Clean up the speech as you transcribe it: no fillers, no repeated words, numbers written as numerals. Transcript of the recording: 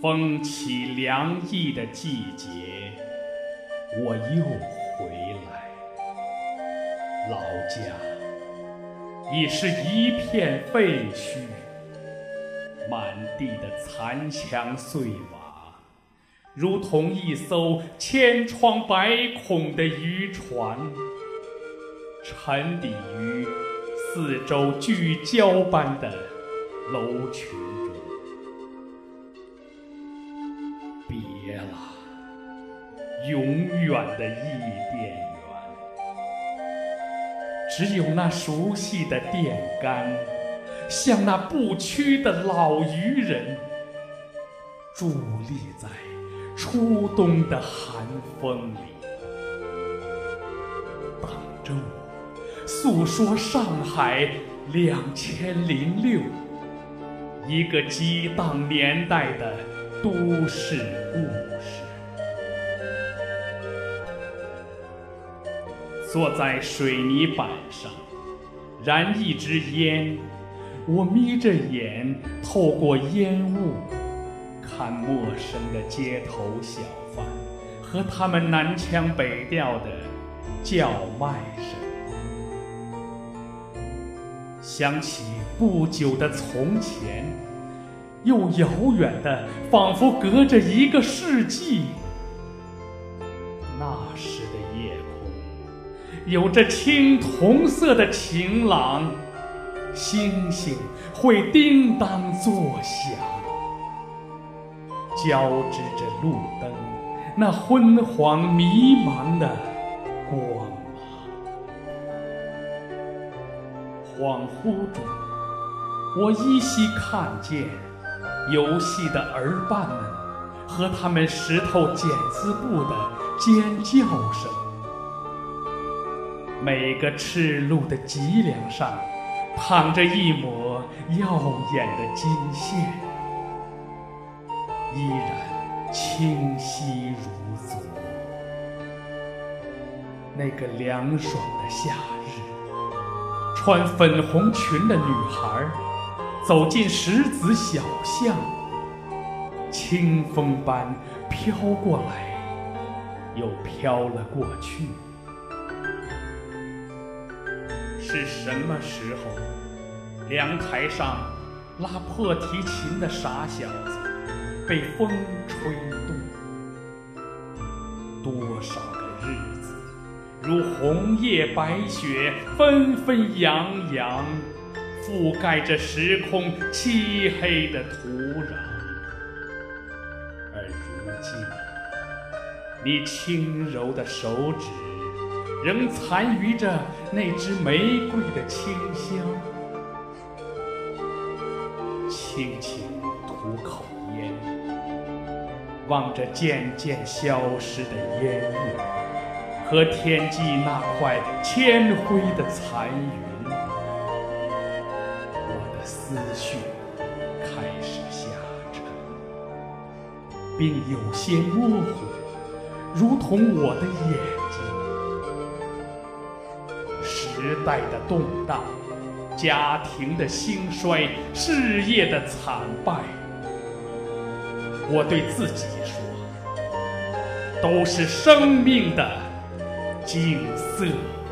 风起凉意的季节，我又回来。老家已是一片废墟，满地的残墙碎瓦，如同一艘千疮百孔的渔船，沉底于四周聚焦般的楼群中。别了，永远的伊甸园，只有那熟悉的电杆，像那不屈的老渔人，伫立在初冬的寒风里，等着我诉说上海2006，一个激荡年代的都市故事。坐在水泥板上，燃一支烟，我眯着眼，透过烟雾，看陌生的街头小贩和他们南腔北调的叫卖声。想起不久的从前，又遥远的仿佛隔着一个世纪。那时的夜空有着青铜色的晴朗，星星会叮当作响，交织着路灯那昏黄迷茫的光芒。恍惚中，我依稀看见游戏的儿伴们和他们石头剪子布的尖叫声。每个赤露的脊梁上躺着一抹耀眼的金线，依然清晰如昨。那个凉爽的夏日，穿粉红裙的女孩走进石子小巷，清风般飘过来，又飘了过去。是什么时候，凉台上拉破提琴的傻小子被风吹动？多少个日子，如红叶白雪，纷纷扬扬，覆盖着时空漆黑的土壤。而如今，你轻柔的手指仍残余着那支玫瑰的清香。轻轻吐口烟，望着渐渐消失的烟雾和天际那块铅灰的残云，我的思绪开始下沉，并有些模糊，如同我的眼睛。时代的动荡，家庭的兴衰，事业的惨败，我对自己说，都是生命的景色。